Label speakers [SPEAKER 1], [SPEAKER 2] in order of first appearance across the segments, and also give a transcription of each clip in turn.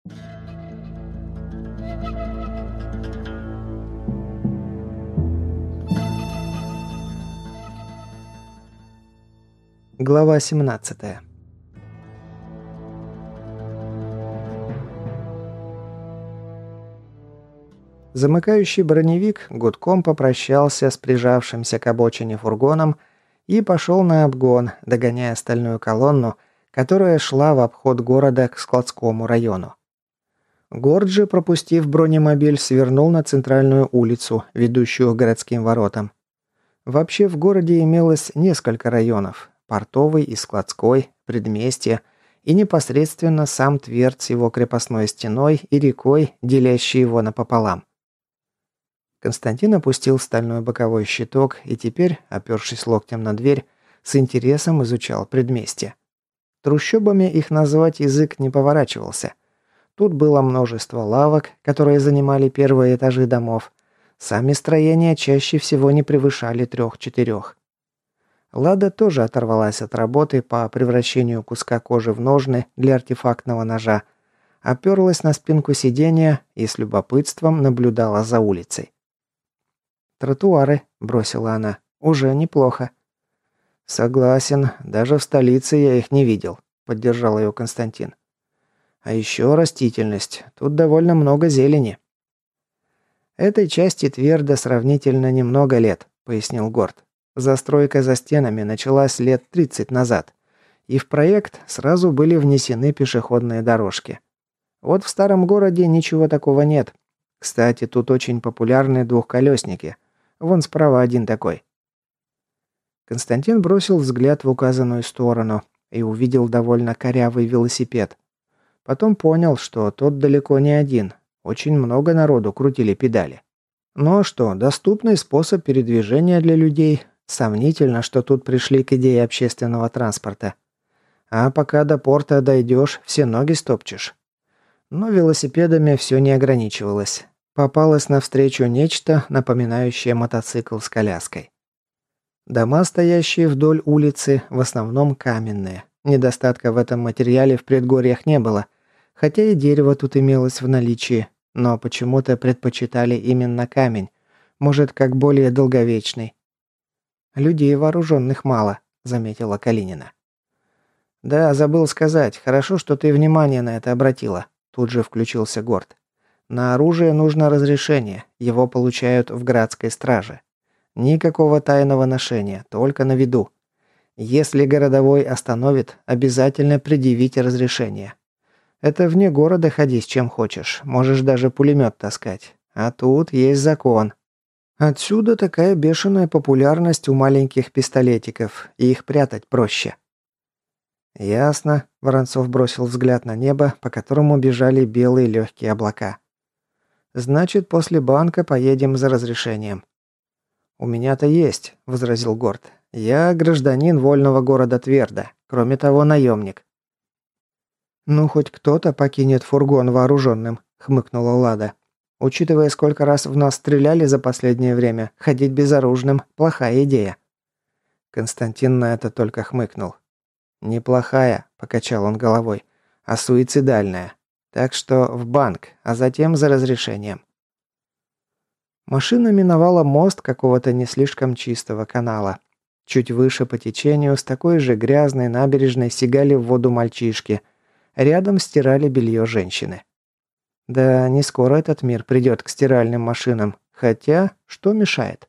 [SPEAKER 1] Глава 17. Замыкающий броневик гудком попрощался с прижавшимся к обочине фургоном и пошел на обгон, догоняя остальную колонну, которая шла в обход города к складскому району. Горд же, пропустив бронемобиль, свернул на центральную улицу, ведущую к городским воротам. Вообще в городе имелось несколько районов – портовый и складской, предместье и непосредственно сам Тверд с его крепостной стеной и рекой, делящей его напополам. Константин опустил стальной боковой щиток и теперь, опершись локтем на дверь, с интересом изучал предместье. Трущобами их назвать язык не поворачивался. Тут было множество лавок, которые занимали первые этажи домов. Сами строения чаще всего не превышали 3-4. Лада тоже оторвалась от работы по превращению куска кожи в ножны для артефактного ножа, оперлась на спинку сиденья и с любопытством наблюдала за улицей. «Тротуары», – бросила она, – «уже неплохо». «Согласен, даже в столице я их не видел», – поддержал ее Константин. «А еще растительность. Тут довольно много зелени». «Этой части Тверда сравнительно немного лет», – пояснил Горд. «Застройка за стенами началась лет 30 назад, и в проект сразу были внесены пешеходные дорожки. Вот в старом городе ничего такого нет. Кстати, тут очень популярны двухколесники. Вон справа один такой». Константин бросил взгляд в указанную сторону и увидел довольно корявый велосипед. Потом понял, что тот далеко не один. Очень много народу крутили педали. Ну а что, доступный способ передвижения для людей. Сомнительно, что тут пришли к идее общественного транспорта. А пока до порта дойдешь, все ноги стопчешь. Но велосипедами все не ограничивалось. Попалось навстречу нечто, напоминающее мотоцикл с коляской. Дома, стоящие вдоль улицы, в основном каменные. Недостатка в этом материале в предгорьях не было, хотя и дерево тут имелось в наличии, но почему-то предпочитали именно камень, может, как более долговечный. «Людей вооруженных мало», — заметила Калинина. «Да, забыл сказать. Хорошо, что ты внимание на это обратила», — тут же включился Горд. «На оружие нужно разрешение, его получают в градской страже. Никакого тайного ношения, только на виду. Если городовой остановит, обязательно предъявите разрешение. Это вне города ходи с чем хочешь, можешь даже пулемет таскать. А тут есть закон. Отсюда такая бешеная популярность у маленьких пистолетиков, и их прятать проще». «Ясно», — Воронцов бросил взгляд на небо, по которому бежали белые легкие облака. «Значит, после банка поедем за разрешением». «У меня-то есть», — возразил Горд. «Я гражданин вольного города Тверда. Кроме того, наемник». «Ну, хоть кто-то покинет фургон вооруженным», — хмыкнула Лада. «Учитывая, сколько раз в нас стреляли за последнее время, ходить безоружным – плохая идея». Константин на это только хмыкнул. «Неплохая», – покачал он головой, – «а суицидальная. Так что в банк, а затем за разрешением». Машина миновала мост какого-то не слишком чистого канала. Чуть выше по течению с такой же грязной набережной сигали в воду мальчишки. Рядом стирали белье женщины. Да, не скоро этот мир придет к стиральным машинам. Хотя, что мешает?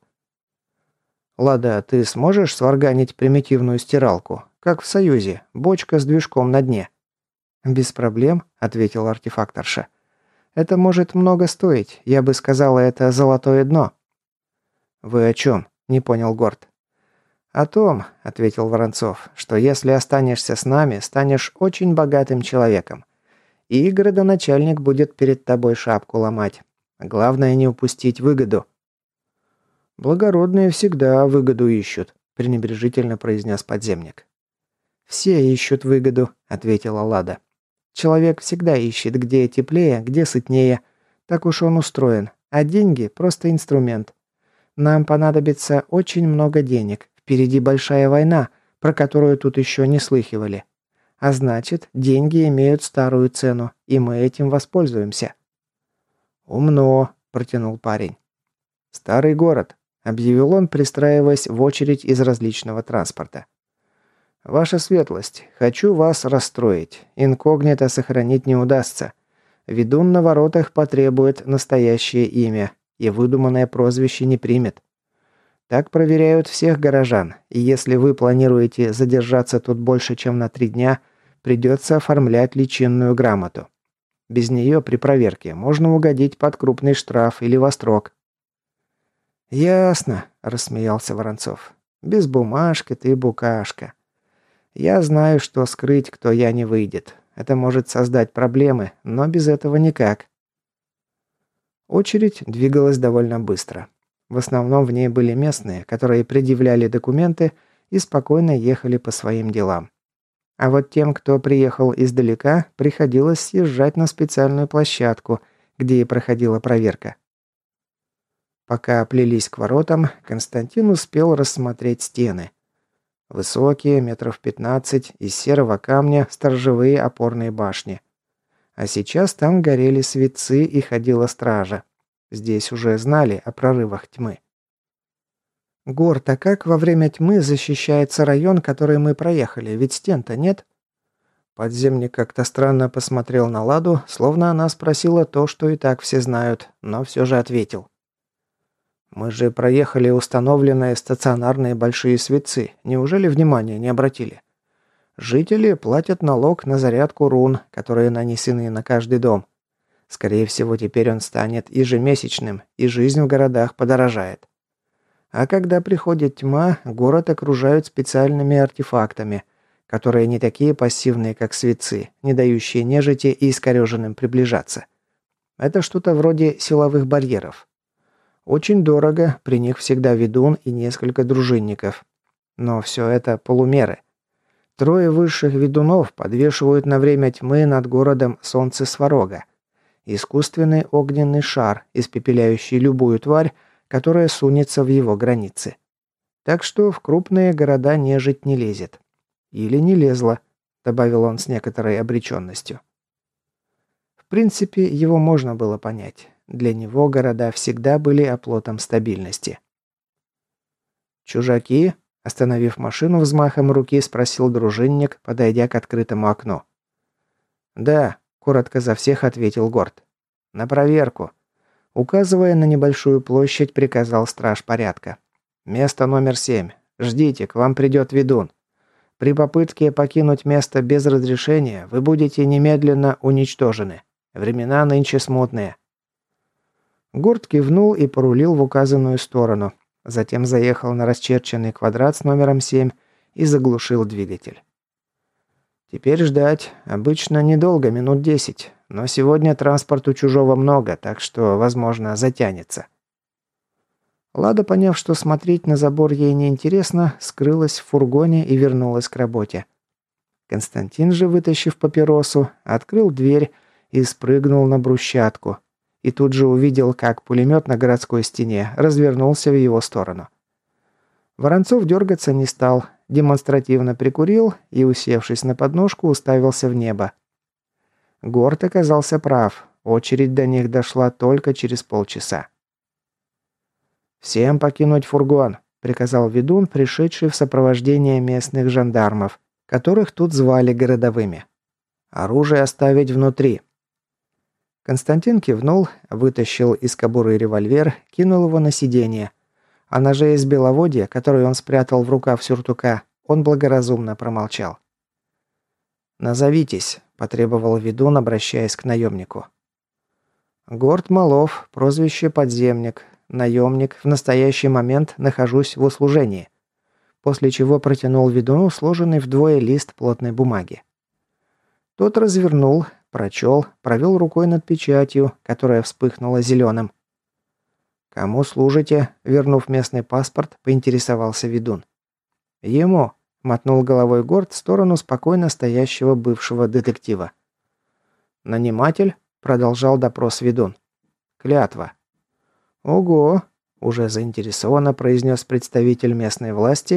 [SPEAKER 1] «Лада, ты сможешь сварганить примитивную стиралку? Как в Союзе, бочка с движком на дне». «Без проблем», — ответил артефакторша. «Это может много стоить. Я бы сказала, это золотое дно». «Вы о чем?» – не понял Горд. «О том», – ответил Воронцов, – «что если останешься с нами, станешь очень богатым человеком. И городоначальник будет перед тобой шапку ломать. Главное не упустить выгоду». «Благородные всегда выгоду ищут», – пренебрежительно произнес подземник. «Все ищут выгоду», – ответила Лада. «Человек всегда ищет, где теплее, где сытнее. Так уж он устроен. А деньги – просто инструмент. Нам понадобится очень много денег. Впереди большая война, про которую тут еще не слыхивали. А значит, деньги имеют старую цену, и мы этим воспользуемся». «Умно», – протянул парень. «Старый город», – объявил он, пристраиваясь в очередь из различного транспорта. «Ваша светлость, хочу вас расстроить. Инкогнито сохранить не удастся. Ведун на воротах потребует настоящее имя, и выдуманное прозвище не примет. Так проверяют всех горожан, и если вы планируете задержаться тут больше, чем на 3 дня, придется оформлять личинную грамоту. Без нее при проверке можно угодить под крупный штраф или во строк». «Ясно», – рассмеялся Воронцов. «Без бумажки ты букашка. Я знаю, что скрыть, кто я, не выйдет. Это может создать проблемы, но без этого никак». Очередь двигалась довольно быстро. В основном в ней были местные, которые предъявляли документы и спокойно ехали по своим делам. А вот тем, кто приехал издалека, приходилось съезжать на специальную площадку, где и проходила проверка. Пока плелись к воротам, Константин успел рассмотреть стены. Высокие, метров 15, из серого камня сторожевые опорные башни. А сейчас там горели светцы и ходила стража. Здесь уже знали о прорывах тьмы. «Горд, а как во время тьмы защищается район, который мы проехали? Ведь стен-то нет?» Подземник как-то странно посмотрел на Ладу, словно она спросила то, что и так все знают, но все же ответил. «Мы же проехали установленные стационарные большие светцы. Неужели внимания не обратили? Жители платят налог на зарядку рун, которые нанесены на каждый дом. Скорее всего, теперь он станет ежемесячным, и жизнь в городах подорожает. А когда приходит тьма, город окружают специальными артефактами, которые не такие пассивные, как светцы, не дающие нежити и искореженным приближаться. Это что-то вроде силовых барьеров. Очень дорого, при них всегда ведун и несколько дружинников. Но все это полумеры. 3 высших ведунов подвешивают на время тьмы над городом солнце Сварога. Искусственный огненный шар, испепеляющий любую тварь, которая сунется в его границы. Так что в крупные города нежить не лезет. Или не лезла, добавил он с некоторой обреченностью. В принципе, его можно было понять. Для него города всегда были оплотом стабильности. «Чужаки?» – остановив машину взмахом руки, спросил дружинник, подойдя к открытому окну. «Да», – коротко за всех ответил Горд. «На проверку». Указывая на небольшую площадь, приказал страж порядка. «Место номер 7. Ждите, к вам придет ведун. При попытке покинуть место без разрешения вы будете немедленно уничтожены. Времена нынче смутные». Горд кивнул и порулил в указанную сторону. Затем заехал на расчерченный квадрат с номером 7 и заглушил двигатель. Теперь ждать. Обычно недолго, минут 10. Но сегодня транспорту чужого много, так что, возможно, затянется. Лада, поняв, что смотреть на забор ей неинтересно, скрылась в фургоне и вернулась к работе. Константин же, вытащив папиросу, открыл дверь и спрыгнул на брусчатку. И тут же увидел, как пулемет на городской стене развернулся в его сторону. Воронцов дергаться не стал, демонстративно прикурил и, усевшись на подножку, уставился в небо. Горд оказался прав, очередь до них дошла только через полчаса. «Всем покинуть фургон», – приказал ведун, пришедший в сопровождение местных жандармов, которых тут звали городовыми. «Оружие оставить внутри». Константин кивнул, вытащил из кобуры револьвер, кинул его на сиденье. О ноже из беловодья, который он спрятал в рукав сюртука, он благоразумно промолчал. «Назовитесь», – потребовал ведун, обращаясь к наемнику. «Горд Малов, прозвище Подземник. Наемник, в настоящий момент нахожусь в услужении». После чего протянул ведуну сложенный вдвое лист плотной бумаги. Тот развернул, прочел, провел рукой над печатью, которая вспыхнула зеленым. «Кому служите?» – вернув местный паспорт, поинтересовался ведун. «Ему», – мотнул головой Горд в сторону спокойно стоящего бывшего детектива. «Наниматель?» – продолжал допрос ведун. «Клятва». «Ого!» – уже заинтересованно произнес представитель местной власти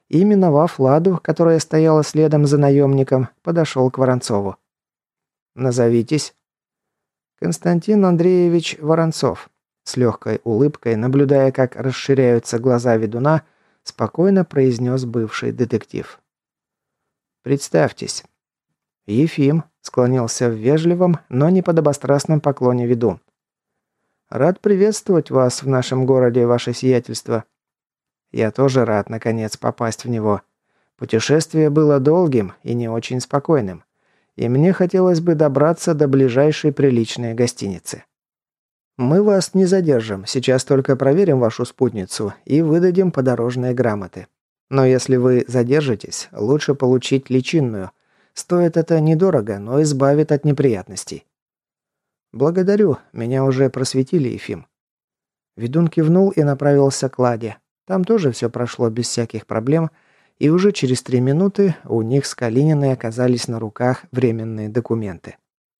[SPEAKER 1] и, миновав Ладу, которая стояла следом за наемником, подошел к Воронцову. «Назовитесь». «Константин Андреевич Воронцов», с легкой улыбкой, наблюдая, как расширяются глаза ведуна, спокойно произнес бывший детектив. «Представьтесь». «Ефим», — склонился в вежливом, но не подобострастном поклоне ведун. «Рад приветствовать вас в нашем городе, ваше сиятельство». «Я тоже рад, наконец, попасть в него. Путешествие было долгим и не очень спокойным, и мне хотелось бы добраться до ближайшей приличной гостиницы». «Мы вас не задержим, сейчас только проверим вашу спутницу и выдадим подорожные грамоты. Но если вы задержитесь, лучше получить личинную. Стоит это недорого, но избавит от неприятностей». «Благодарю, меня уже просветили, Ефим». Ведун кивнул и направился к Ладе. Там тоже все прошло без всяких проблем, и уже через 3 минуты у них с Калининой оказались на руках временные документы.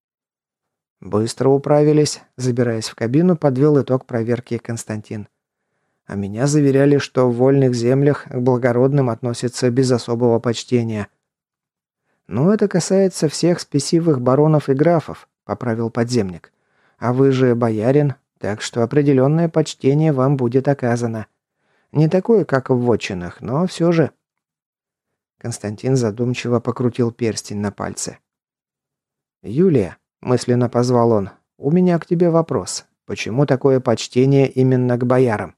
[SPEAKER 1] «Быстро управились», – забираясь в кабину, подвел итог проверки Константин. «А меня заверяли, что в вольных землях к благородным относятся без особого почтения». «Ну, это касается всех спесивых баронов и графов», – поправил подземник. «А вы же боярин, так что определенное почтение вам будет оказано. Не такое, как в вотчинах, но все же». Константин задумчиво покрутил перстень на пальце. «Юлия», – мысленно позвал он, – «у меня к тебе вопрос. Почему такое почтение именно к боярам?»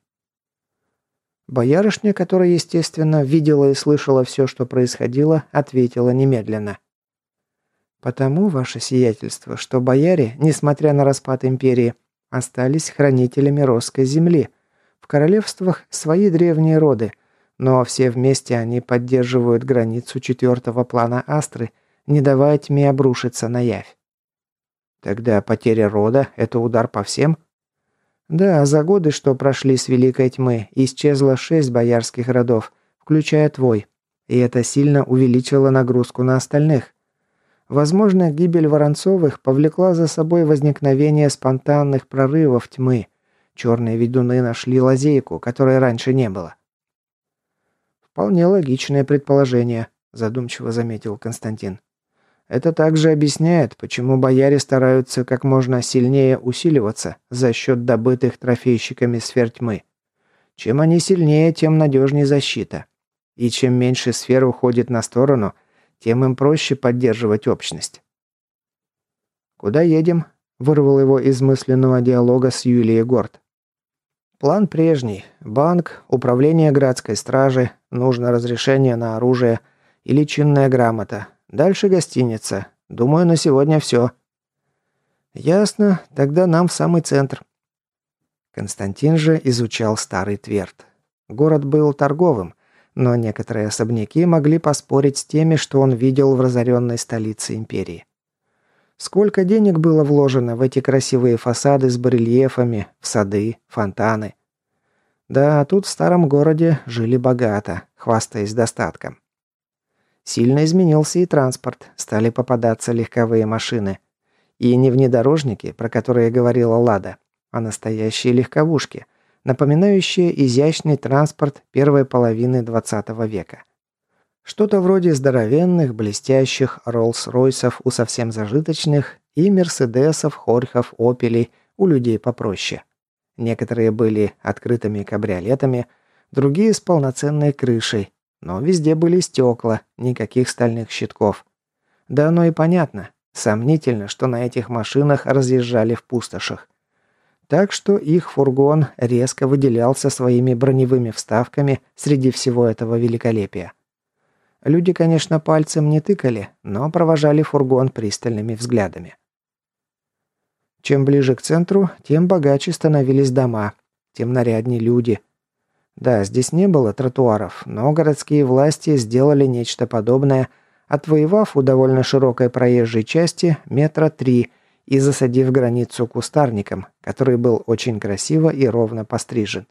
[SPEAKER 1] Боярышня, которая, естественно, видела и слышала все, что происходило, ответила немедленно. «Потому, ваше сиятельство, что бояре, несмотря на распад империи, остались хранителями Росской земли. В королевствах свои древние роды, но все вместе они поддерживают границу 4-го плана Астры, не давая тьме обрушиться на явь». «Тогда потеря рода – это удар по всем?» «Да, за годы, что прошли с Великой Тьмы, исчезло 6 боярских родов, включая твой, и это сильно увеличило нагрузку на остальных. Возможно, гибель Воронцовых повлекла за собой возникновение спонтанных прорывов тьмы. Черные ведуны нашли лазейку, которой раньше не было». «Вполне логичное предположение», – задумчиво заметил Константин. «Это также объясняет, почему бояре стараются как можно сильнее усиливаться за счет добытых трофейщиками сфер тьмы. Чем они сильнее, тем надежнее защита. И чем меньше сфер уходит на сторону, тем им проще поддерживать общность». «Куда едем?» – вырвал его из мысленного диалога с Юлией Горд. «План прежний. Банк, управление градской стражи, нужно разрешение на оружие и личинная грамота. Дальше гостиница. Думаю, на сегодня все». «Ясно. Тогда нам в самый центр». Константин же изучал Старый Тверд. Город был торговым, но некоторые особняки могли поспорить с теми, что он видел в разоренной столице империи. Сколько денег было вложено в эти красивые фасады с барельефами, в сады, фонтаны. Да, тут в старом городе жили богато, хвастаясь достатком. Сильно изменился и транспорт, стали попадаться легковые машины. И не внедорожники, про которые говорила Лада, а настоящие легковушки, напоминающие изящный транспорт первой половины 20 века. Что-то вроде здоровенных, блестящих Роллс-Ройсов у совсем зажиточных и Мерседесов, Хорьхов, Опелей у людей попроще. Некоторые были открытыми кабриолетами, другие с полноценной крышей, но везде были стекла, никаких стальных щитков. Да оно и понятно, сомнительно, что на этих машинах разъезжали в пустошах. Так что их фургон резко выделялся своими броневыми вставками среди всего этого великолепия. Люди, конечно, пальцем не тыкали, но провожали фургон пристальными взглядами. Чем ближе к центру, тем богаче становились дома, тем наряднее люди. Да, здесь не было тротуаров, но городские власти сделали нечто подобное, отвоевав у довольно широкой проезжей части 3 метра и засадив границу кустарником, который был очень красиво и ровно пострижен.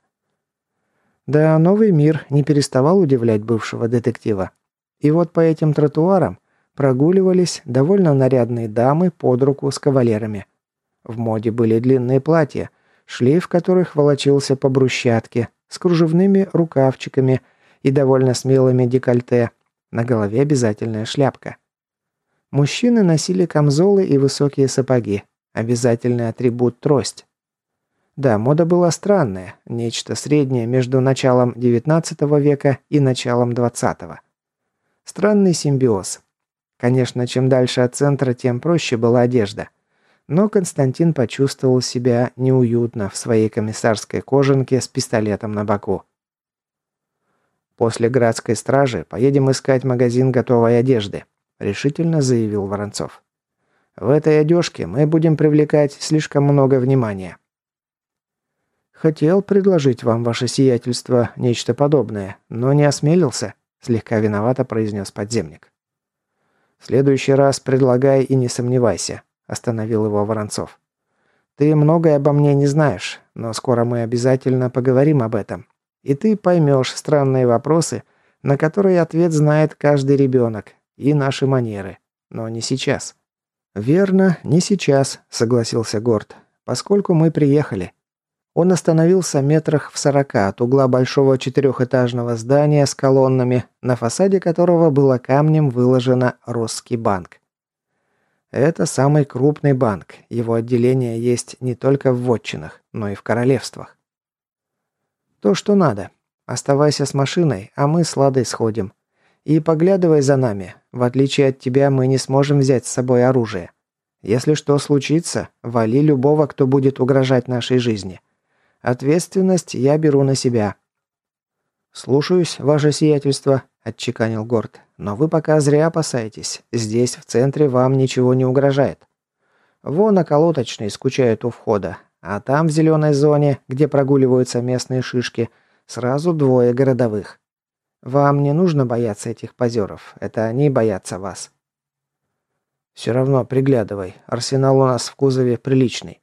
[SPEAKER 1] Да, новый мир не переставал удивлять бывшего детектива. И вот по этим тротуарам прогуливались довольно нарядные дамы под руку с кавалерами. В моде были длинные платья, шлейф которых волочился по брусчатке, с кружевными рукавчиками и довольно смелыми декольте, на голове обязательная шляпка. Мужчины носили камзолы и высокие сапоги, обязательный атрибут трость. Да, мода была странная, нечто среднее между началом XIX века и началом XX. Странный симбиоз. Конечно, чем дальше от центра, тем проще была одежда. Но Константин почувствовал себя неуютно в своей комиссарской кожанке с пистолетом на боку. «После Градской стражи поедем искать магазин готовой одежды», – решительно заявил Воронцов. «В этой одежке мы будем привлекать слишком много внимания». «Хотел предложить вам, ваше сиятельство, нечто подобное, но не осмелился», – слегка виновато произнес подземник. «В следующий раз предлагай и не сомневайся», – остановил его Воронцов. «Ты многое обо мне не знаешь, но скоро мы обязательно поговорим об этом. И ты поймешь странные вопросы, на которые ответ знает каждый ребенок, и наши манеры. Но не сейчас». «Верно, не сейчас», – согласился Горд, – «поскольку мы приехали». Он остановился метрах в 40 от угла большого четырехэтажного здания с колоннами, на фасаде которого было камнем выложено «Росский банк». Это самый крупный банк, его отделения есть не только в вотчинах, но и в королевствах. То, что надо. Оставайся с машиной, а мы с Ладой сходим. И поглядывай за нами, в отличие от тебя мы не сможем взять с собой оружие. Если что случится, вали любого, кто будет угрожать нашей жизни. Ответственность я беру на себя». «Слушаюсь, ваше сиятельство», – отчеканил Горд. «Но вы пока зря опасаетесь. Здесь, в центре, вам ничего не угрожает. Вон околоточные скучают у входа, а там, в зеленой зоне, где прогуливаются местные шишки, сразу 2 городовых. Вам не нужно бояться этих позеров, это они боятся вас». «Все равно приглядывай, арсенал у нас в кузове приличный».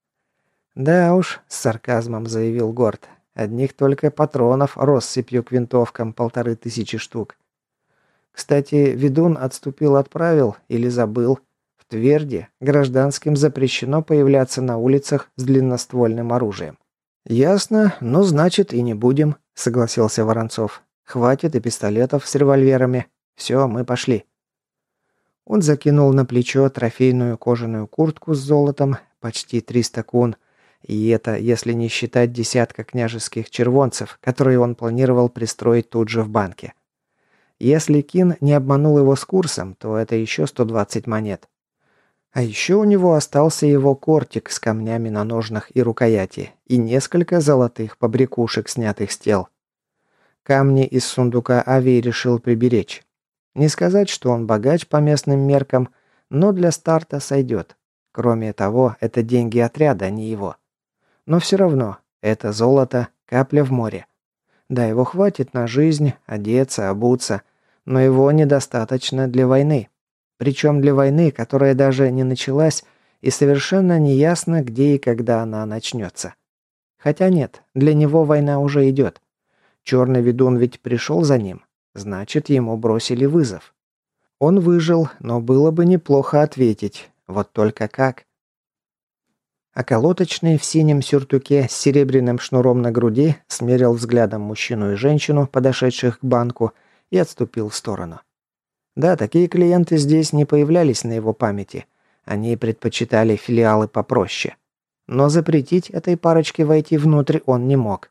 [SPEAKER 1] «Да уж», – с сарказмом заявил Горд, – «одних только патронов россыпью к винтовкам 1500 штук. Кстати, ведун отступил от правил или забыл. В Тверде гражданским запрещено появляться на улицах с длинноствольным оружием». «Ясно, ну значит и не будем», – согласился Воронцов. «Хватит и пистолетов с револьверами. Все, мы пошли». Он закинул на плечо трофейную кожаную куртку с золотом, почти 300 кун, и это если не считать десятка княжеских червонцев, которые он планировал пристроить тут же в банке. Если Кин не обманул его с курсом, то это еще 120 монет. А еще у него остался его кортик с камнями на ножнах и рукояти, и несколько золотых побрякушек, снятых с тел. Камни из сундука Авий решил приберечь. Не сказать, что он богач по местным меркам, но для старта сойдет. Кроме того, это деньги отряда, а не его. Но все равно, это золото – капля в море. Да, его хватит на жизнь, одеться, обуться, но его недостаточно для войны. Причем для войны, которая даже не началась, и совершенно неясно, где и когда она начнется. Хотя нет, для него война уже идет. Черный ведун ведь пришел за ним, значит, ему бросили вызов. Он выжил, но было бы неплохо ответить. Вот только как? Околоточный в синем сюртуке с серебряным шнуром на груди смерил взглядом мужчину и женщину, подошедших к банку, и отступил в сторону. Да, такие клиенты здесь не появлялись на его памяти. Они предпочитали филиалы попроще. Но запретить этой парочке войти внутрь он не мог.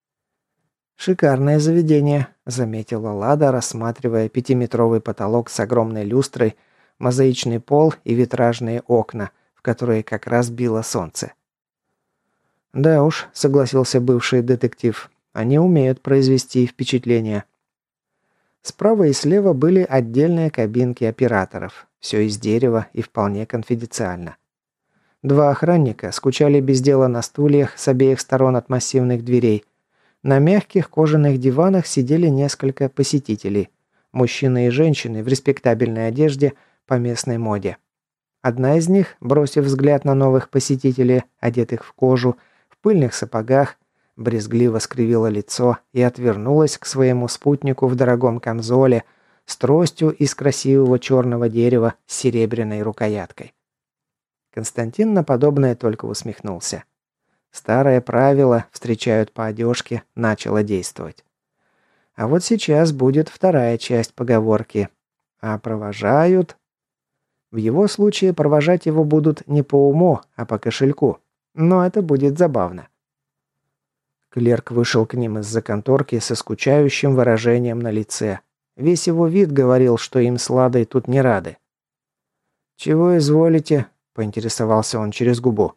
[SPEAKER 1] «Шикарное заведение», – заметила Лада, рассматривая 5-метровый потолок с огромной люстрой, мозаичный пол и витражные окна, в которые как раз било солнце. «Да уж», – согласился бывший детектив, – «они умеют произвести впечатление». Справа и слева были отдельные кабинки операторов, все из дерева и вполне конфиденциально. 2 охранника скучали без дела на стульях с обеих сторон от массивных дверей. На мягких кожаных диванах сидели несколько посетителей, мужчины и женщины в респектабельной одежде по местной моде. Одна из них, бросив взгляд на новых посетителей, одетых в кожу, в пыльных сапогах, брезгливо скривила лицо и отвернулась к своему спутнику в дорогом камзоле с тростью из красивого черного дерева с серебряной рукояткой. Константин на подобное только усмехнулся. Старое правило «встречают по одежке» начало действовать. А вот сейчас будет вторая часть поговорки. А провожают... В его случае провожать его будут не по уму, а по кошельку. Но это будет забавно. Клерк вышел к ним из-за конторки со скучающим выражением на лице. Весь его вид говорил, что им с Ладой тут не рады. «Чего изволите?» – поинтересовался он через губу.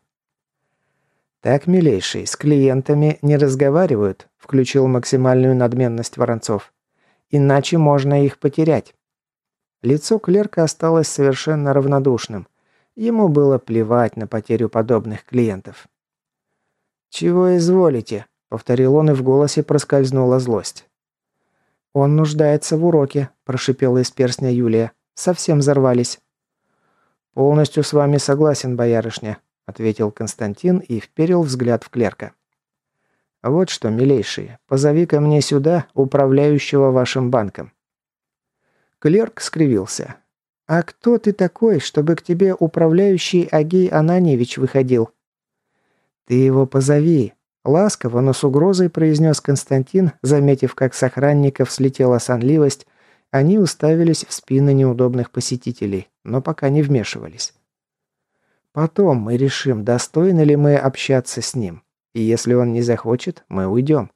[SPEAKER 1] «Так, милейший, с клиентами не разговаривают», – включил максимальную надменность Воронцов. «Иначе можно их потерять». Лицо клерка осталось совершенно равнодушным. Ему было плевать на потерю подобных клиентов. «Чего изволите?» – повторил он, и в голосе проскользнула злость. «Он нуждается в уроке», – прошипела из перстня Юлия. «Совсем взорвались». «Полностью с вами согласен, боярышня», – ответил Константин и вперил взгляд в клерка. «Вот что, милейший, позови ко мне сюда управляющего вашим банком». Клерк скривился. «А кто ты такой, чтобы к тебе управляющий Агей Ананьевич выходил?» «Ты его позови», – ласково, но с угрозой произнес Константин, заметив, как с охранников слетела сонливость. Они уставились в спины неудобных посетителей, но пока не вмешивались. «Потом мы решим, достойны ли мы общаться с ним. И если он не захочет, мы уйдем».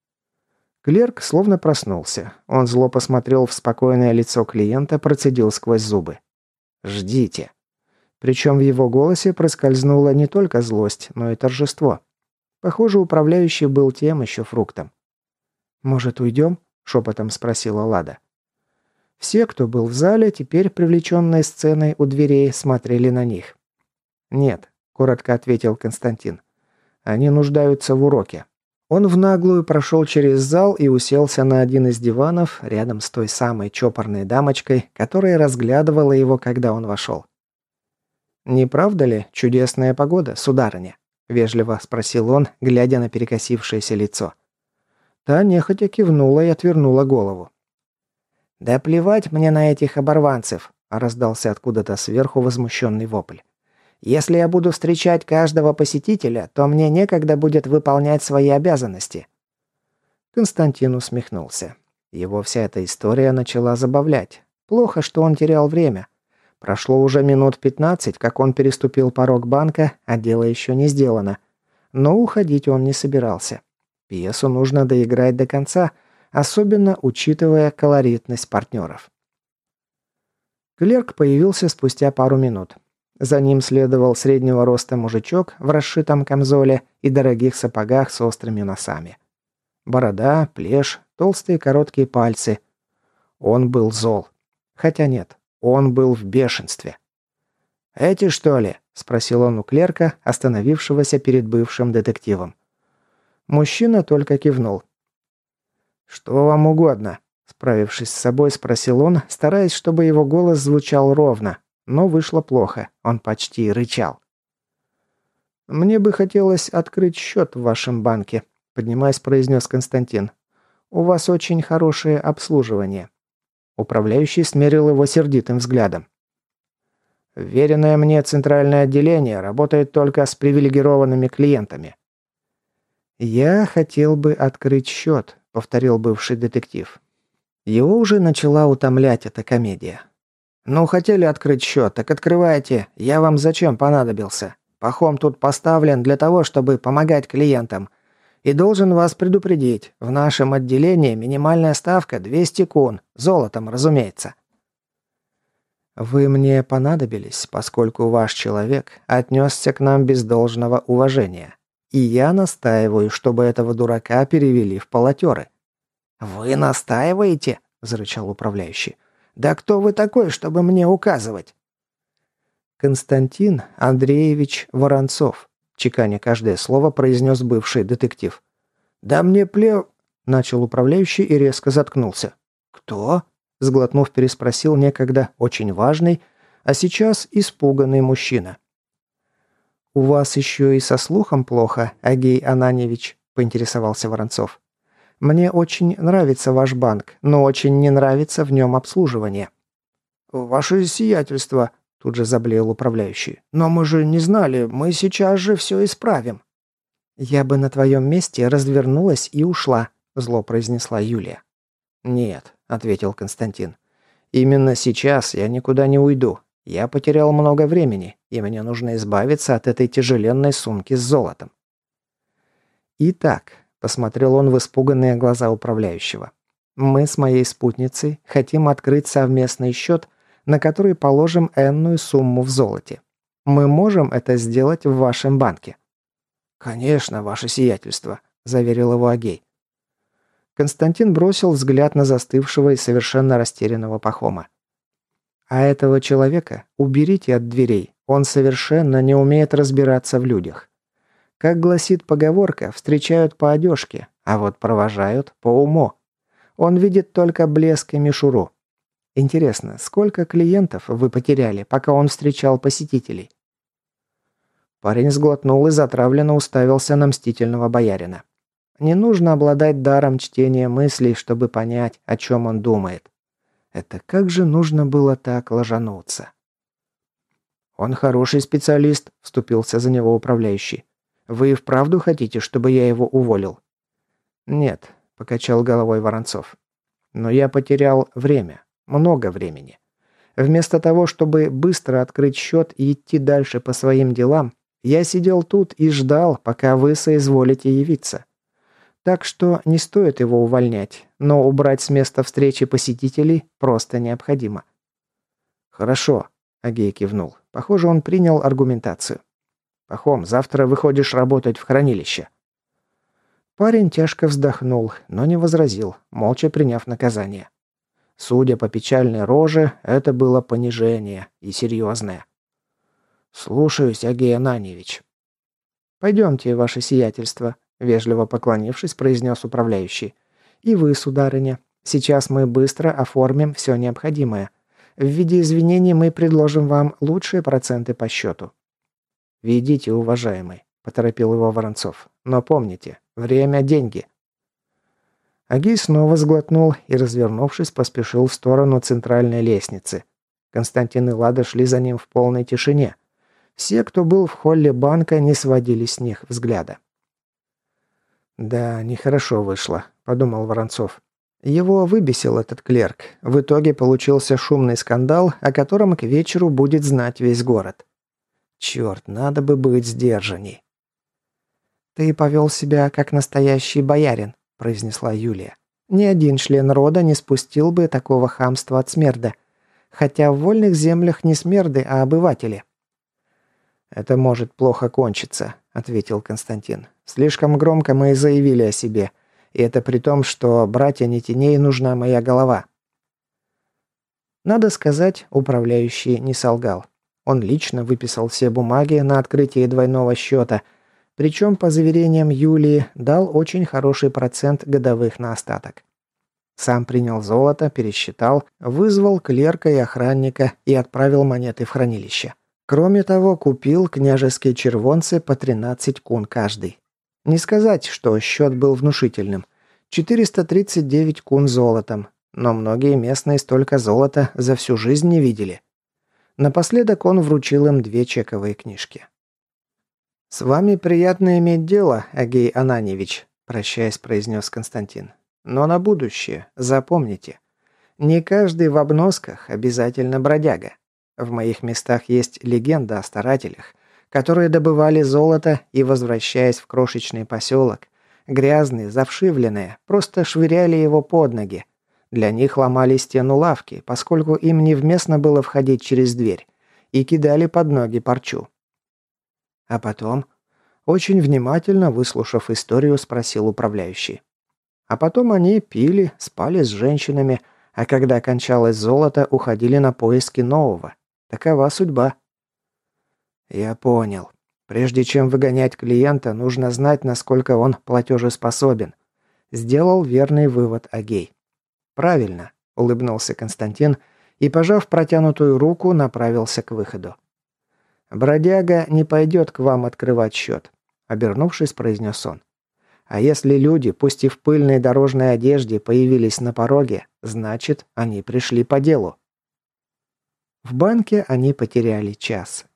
[SPEAKER 1] Клерк словно проснулся. Он зло посмотрел в спокойное лицо клиента, процедил сквозь зубы. «Ждите». Причем в его голосе проскользнула не только злость, но и торжество. Похоже, управляющий был тем еще фруктом. «Может, уйдем?» – шепотом спросила Лада. Все, кто был в зале, теперь привлеченные сценой у дверей, смотрели на них. «Нет», – коротко ответил Константин. «Они нуждаются в уроке». Он в наглую прошел через зал и уселся на один из диванов рядом с той самой чопорной дамочкой, которая разглядывала его, когда он вошел. «Не правда ли чудесная погода, сударыня?» – вежливо спросил он, глядя на перекосившееся лицо. Та нехотя кивнула и отвернула голову. «Да плевать мне на этих оборванцев!» – раздался откуда-то сверху возмущенный вопль. «Если я буду встречать каждого посетителя, то мне некогда будет выполнять свои обязанности». Константин усмехнулся. Его вся эта история начала забавлять. Плохо, что он терял время. Прошло уже минут 15, как он переступил порог банка, а дело еще не сделано. Но уходить он не собирался. Пьесу нужно доиграть до конца, особенно учитывая колоритность партнеров. Клерк появился спустя пару минут. За ним следовал среднего роста мужичок в расшитом камзоле и дорогих сапогах с острыми носами. Борода, плешь, толстые короткие пальцы. Он был зол. Хотя нет, он был в бешенстве. «Эти, что ли?» – спросил он у клерка, остановившегося перед бывшим детективом. Мужчина только кивнул. «Что вам угодно?» – справившись с собой, спросил он, стараясь, чтобы его голос звучал ровно. Но вышло плохо, он почти рычал. «Мне бы хотелось открыть счет в вашем банке», – поднимаясь, произнес Константин. «У вас очень хорошее обслуживание». Управляющий смерил его сердитым взглядом. «Вверенное мне центральное отделение работает только с привилегированными клиентами». «Я хотел бы открыть счет», – повторил бывший детектив. Его уже начала утомлять эта комедия. «Ну, хотели открыть счет, так открывайте. Я вам зачем понадобился? Пахом тут поставлен для того, чтобы помогать клиентам. И должен вас предупредить, в нашем отделении минимальная ставка 200 кун, золотом, разумеется». «Вы мне понадобились, поскольку ваш человек отнесся к нам без должного уважения. И я настаиваю, чтобы этого дурака перевели в полотеры». «Вы настаиваете?» – зарычал управляющий. «Да кто вы такой, чтобы мне указывать?» «Константин Андреевич Воронцов», – чеканя каждое слово, произнес бывший детектив. «Да мне начал управляющий и резко заткнулся. «Кто?» – сглотнув, переспросил некогда очень важный, а сейчас испуганный мужчина. «У вас еще и со слухом плохо, Агей Ананьевич», – поинтересовался Воронцов. «Мне очень нравится ваш банк, но очень не нравится в нем обслуживание». «Ваше сиятельство», – тут же заблеял управляющий. «Но мы же не знали, мы сейчас же все исправим». «Я бы на твоем месте развернулась и ушла», – зло произнесла Юлия. «Нет», – ответил Константин. «Именно сейчас я никуда не уйду. Я потерял много времени, и мне нужно избавиться от этой тяжеленной сумки с золотом». «Итак», – посмотрел он в испуганные глаза управляющего, – «мы с моей спутницей хотим открыть совместный счет, на который положим энную сумму в золоте. Мы можем это сделать в вашем банке». «Конечно, ваше сиятельство», – заверил его Агей. Константин бросил взгляд на застывшего и совершенно растерянного Пахома. «А этого человека уберите от дверей, он совершенно не умеет разбираться в людях. Как гласит поговорка, встречают по одежке, а вот провожают по уму. Он видит только блеск и мишуру. Интересно, сколько клиентов вы потеряли, пока он встречал посетителей?» Парень сглотнул и затравленно уставился на мстительного боярина. Не нужно обладать даром чтения мыслей, чтобы понять, о чем он думает. Это как же нужно было так ложануться? «Он хороший специалист», – вступился за него управляющий. «Вы и вправду хотите, чтобы я его уволил?» «Нет», – покачал головой Воронцов. «Но я потерял время. Много времени. Вместо того, чтобы быстро открыть счет и идти дальше по своим делам, я сидел тут и ждал, пока вы соизволите явиться. Так что не стоит его увольнять, но убрать с места встречи посетителей просто необходимо». «Хорошо», – Агей кивнул. Похоже, он принял аргументацию. «Пахом, завтра выходишь работать в хранилище». Парень тяжко вздохнул, но не возразил, молча приняв наказание. Судя по печальной роже, это было понижение, и серьезное. «Слушаюсь, Агей Ананьевич». «Пойдемте, ваше сиятельство», – вежливо поклонившись, произнес управляющий. «И вы, сударыня. Сейчас мы быстро оформим все необходимое. В виде извинений мы предложим вам лучшие проценты по счету». «Ведите, уважаемый», – поторопил его Воронцов. «Но помните, время – деньги». Агей снова сглотнул и, развернувшись, поспешил в сторону центральной лестницы. Константин и Лада шли за ним в полной тишине. Все, кто был в холле банка, не сводили с них взгляда. «Да, нехорошо вышло», – подумал Воронцов. Его выбесил этот клерк. В итоге получился шумный скандал, о котором к вечеру будет знать весь город. Черт, надо бы быть сдержанней. «Ты повел себя как настоящий боярин», – произнесла Юлия. «Ни один член рода не спустил бы такого хамства от смерда. Хотя в вольных землях не смерды, а обыватели». «Это может плохо кончиться», – ответил Константин. «Слишком громко мы и заявили о себе. И это при том, что братья Нетеней нужна моя голова». Надо сказать, управляющий не солгал. Он лично выписал все бумаги на открытие двойного счета, причем, по заверениям Юлии, дал очень хороший процент годовых на остаток. Сам принял золото, пересчитал, вызвал клерка и охранника и отправил монеты в хранилище. Кроме того, купил княжеские червонцы по 13 кун каждый. Не сказать, что счет был внушительным. 439 кун золотом, но многие местные столько золота за всю жизнь не видели. Напоследок он вручил им 2 чековые книжки. «С вами приятно иметь дело, Агей Ананьевич», – прощаясь, произнес Константин. «Но на будущее запомните, не каждый в обносках обязательно бродяга. В моих местах есть легенда о старателях, которые добывали золото и, возвращаясь в крошечный поселок, грязные, завшивленные, просто швыряли его под ноги. Для них ломали стену лавки, поскольку им невместно было входить через дверь, и кидали под ноги парчу. А потом, очень внимательно выслушав историю, спросил управляющий. А потом они пили, спали с женщинами, а когда кончалось золото, уходили на поиски нового. Такова судьба. Я понял. Прежде чем выгонять клиента, нужно знать, насколько он платежеспособен. Сделал верный вывод Агей. Правильно, улыбнулся Константин и, пожав протянутую руку, направился к выходу. «Бродяга не пойдет к вам открывать счет», – обернувшись, произнес он. «А если люди, пусть и в пыльной дорожной одежде, появились на пороге, значит, они пришли по делу». В банке они потеряли час.